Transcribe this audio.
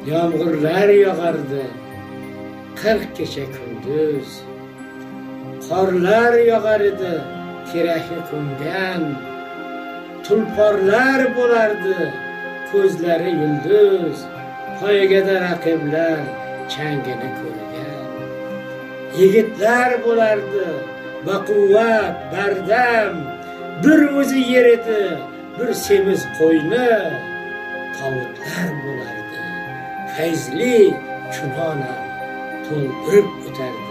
Yağmurlar yağardı 40 gece gündüz. Qorlar yağardı kirəhi kungan. Tulporlar bo'lardi ko'zlari yulduz. Poygada raqiblar changini ko'rgan. Yigitlar bo'lardi baquvvat, bardam. Bir o'zi yer edi, bir semiz qo'yni. Tavutlar bo'lardi fayzli kunona to'ldirib o'tardi.